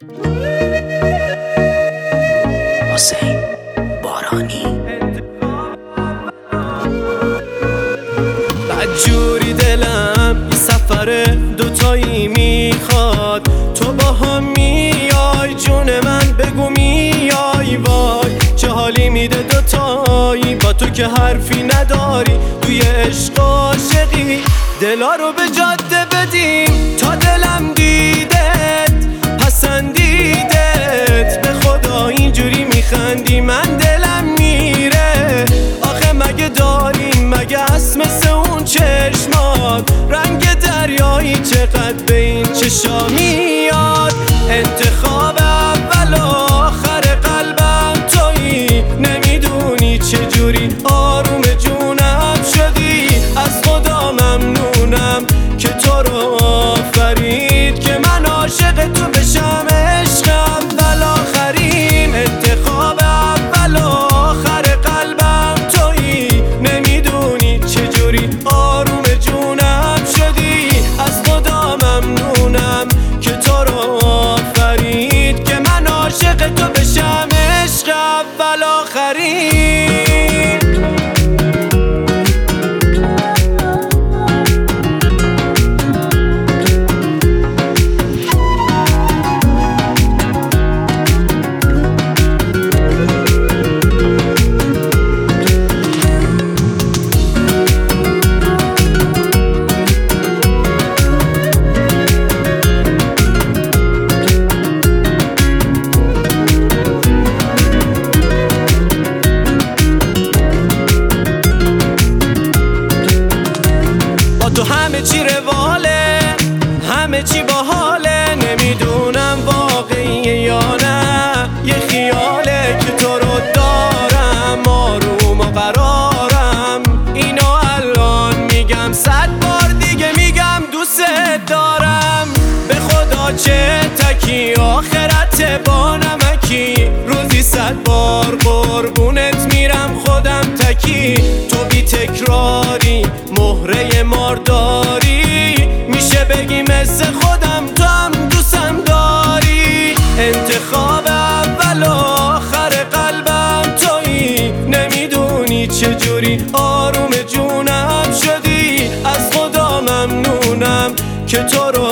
حسین بارانی. بدجوری دلم یه سفر دوتایی میخواد، تو با هم میای جون من بگو میای، وای چه حالی میده دوتایی با تو که حرفی نداری، توی عشق عاشقی دلا رو به جاده بدیم تا دلم دیدت پسندیدت، به خدا اینجوری میخندی من دلم میره، آخه مگه داریم مگه هست مثل اون چشمات رنگ دریایی چقدر به این چشا میاد، انتخاب اول آخر قلبم تویی، نمیدونی چجوری آروم جونم شدی، از خدا ممنونم که تو رو آفرید که من عاشق تو بشم، عشق اول آخریم، انتخاب اول آخر قلبم تویی، نمیدونی چجوری آروم جونم شدی، از خدا ممنونم که تو رو آفرید که من عاشق تو بشم، عشق اول آخریم. تو همه چی رواله، همه چی باحاله، نمیدونم واقعیه یا نه یه خیاله که تو رو دارم آروم و قرارم، اینو الان میگم 100 بار دیگه میگم دوست دارم، به خدا چه تکی آخرت با نمکی، روزی 100 بار قربونت میرم خودم تکی، تو بی تکراری مهره مارداری، میشه بگی مثل خودم تو هم دوستم داری، انتخاب اول آخر قلبم تویی، نمیدونی چجوری آروم جونم شدی، از خدا ممنونم که تو رو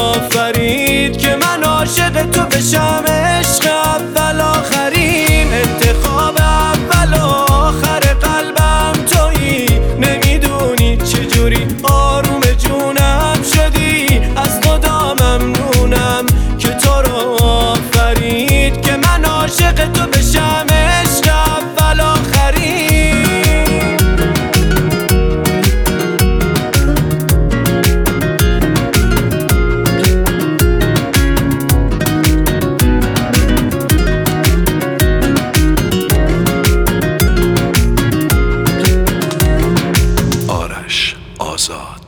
آفرید که من عاشق تو بشم، عشق اول آخریم، انتخاب اول آخر قلبم تویی، نمیدونی چجوری آروم جونم شدی، از خدا ممنونم که تو رو آفرید که من عاشق تو بشم، عشق اول آخریم. آرش آزاد.